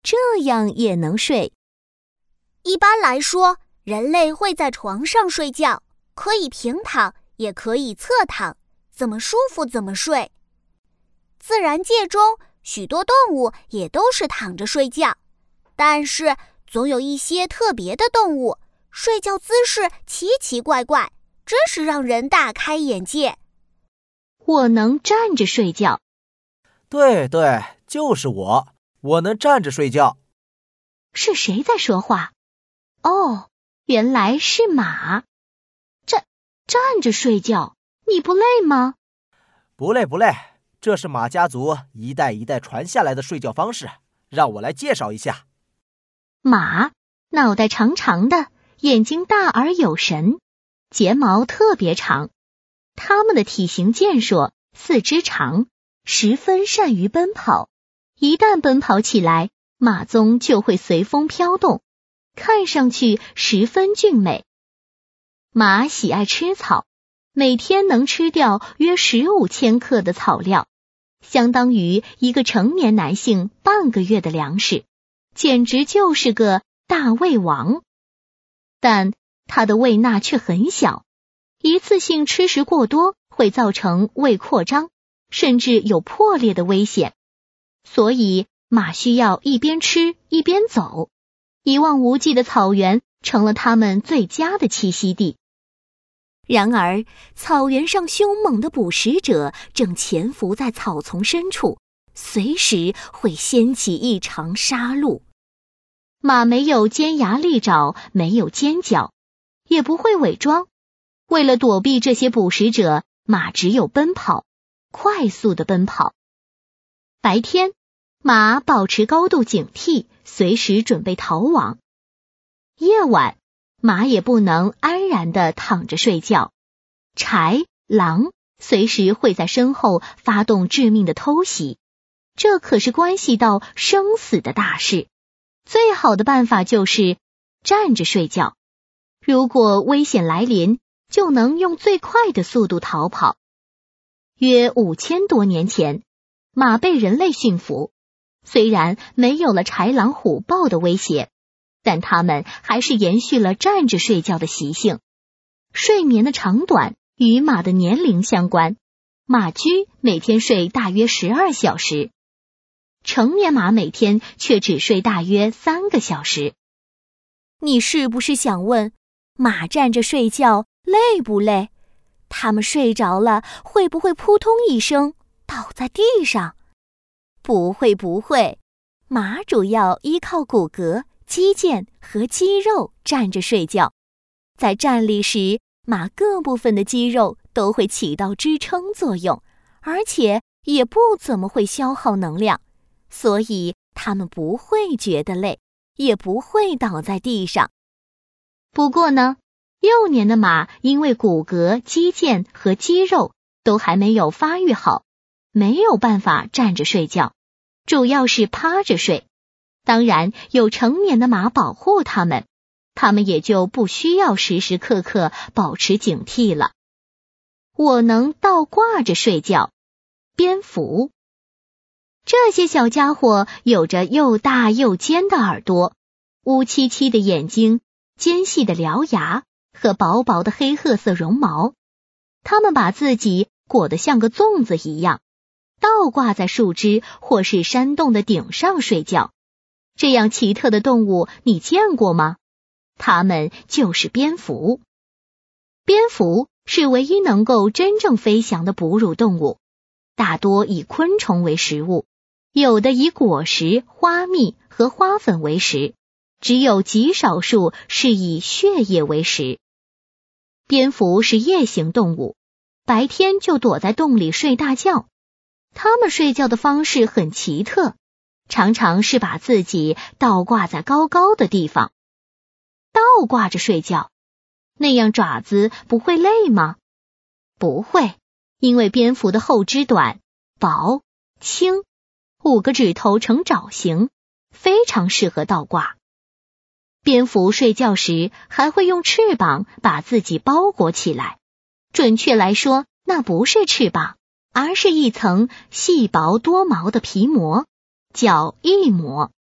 这样也能睡。 一般来说，人类会在床上睡觉，可以平躺，也可以侧躺，怎么舒服怎么睡。自然界中，许多动物也都是躺着睡觉，但是总有一些特别的动物，睡觉姿势奇奇怪怪，真是让人大开眼界。 我能站着睡觉。 对，就是我能站着睡觉。 是谁在说话？哦，原来是马。站着睡觉，你不累吗？ 不累，这是马家族一代一代传下来的睡觉方式，让我来介绍一下。 马，脑袋长长的，眼睛大而有神，睫毛特别长。它们的体型健硕，四肢长，十分善于奔跑。一旦奔跑起来，马鬃就会随风飘动，看上去十分俊美。马喜爱吃草，每天能吃掉约15千克的草料，相当于一个成年男性半个月的粮食，简直就是个大胃王。但它的胃纳却很小，一次性吃食过多会造成胃扩张，甚至有破裂的危险。所以马需要一边吃一边走，一望无际的草原成了它们最佳的栖息地。 然而，草原上凶猛的捕食者正潜伏在草丛深处，随时会掀起一场杀戮。 马没有尖牙利爪，没有尖角，也不会伪装。为了躲避这些捕食者，马只有奔跑，快速的奔跑。白天，马保持高度警惕，随时准备逃亡。夜晚，马也不能安然地躺着睡觉，豺、狼随时会在身后发动致命的偷袭，这可是关系到生死的大事。最好的办法就是站着睡觉，如果危险来临，就能用最快的速度逃跑。约5000多年前，马被人类驯服，虽然没有了豺狼虎豹的威胁，但它们还是延续了站着睡觉的习性。睡眠的长短与马的年龄相关，马驹每天睡大约12小时，成年马每天却只睡大约3个小时。 你是不是想问，马站着睡觉累不累？它们睡着了，会不会扑通一声倒在地上？不会，马主要依靠骨骼、肌腱和肌肉站着睡觉。在站立时，马各部分的肌肉都会起到支撑作用，而且也不怎么会消耗能量，所以它们不会觉得累，也不会倒在地上。 不过呢，幼年的马因为骨骼、肌腱和肌肉都还没有发育好，没有办法站着睡觉，主要是趴着睡。当然，有成年的马保护它们也就不需要时时刻刻保持警惕了。我能倒挂着睡觉。蝙蝠，这些小家伙有着又大又尖的耳朵，乌漆漆的眼睛，尖细的獠牙和薄薄的黑褐色绒毛。它们把自己裹得像个粽子一样，倒挂在树枝或是山洞的顶上睡觉。这样奇特的动物你见过吗？它们就是蝙蝠。蝙蝠是唯一能够真正飞翔的哺乳动物，大多以昆虫为食物，有的以果实、花蜜和花粉为食，只有极少数是以血液为食。蝙蝠是夜行动物，白天就躲在洞里睡大觉。它们睡觉的方式很奇特，常常是把自己倒挂在高高的地方。倒挂着睡觉，那样爪子不会累吗？不会，因为蝙蝠的后肢短、薄、轻，5个指头呈爪形，非常适合倒挂。蝙蝠睡觉时还会用翅膀把自己包裹起来，准确来说，那不是翅膀，而是一层细薄多毛的皮膜，叫翼膜。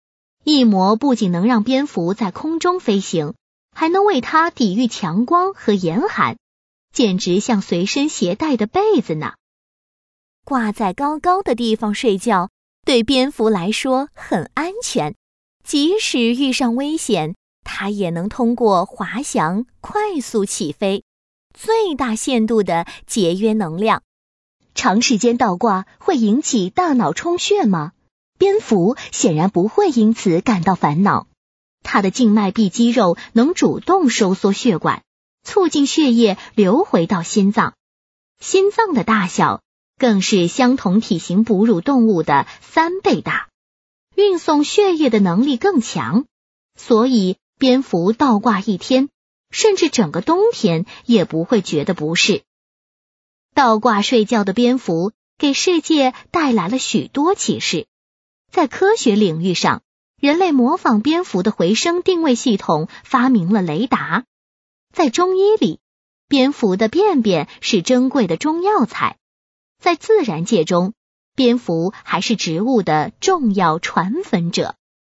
翼膜不仅能让蝙蝠在空中飞行，还能为它抵御强光和严寒，简直像随身携带的被子呢。 挂在高高的地方睡觉，对蝙蝠来说很安全，即使遇上危险，它也能通过滑翔快速起飞，最大限度地节约能量。 长时间倒挂会引起大脑充血吗？蝙蝠显然不会因此感到烦恼。它的静脉壁肌肉能主动收缩血管，促进血液流回到心脏。心脏的大小更是相同体型哺乳动物的3倍大，运送血液的能力更强，所以蝙蝠倒挂一天，甚至整个冬天也不会觉得不适。倒挂睡觉的蝙蝠给世界带来了许多启示。在科学领域上，人类模仿蝙蝠的回声定位系统发明了雷达。在中医里，蝙蝠的便便是珍贵的中药材。在自然界中，蝙蝠还是植物的重要传粉者。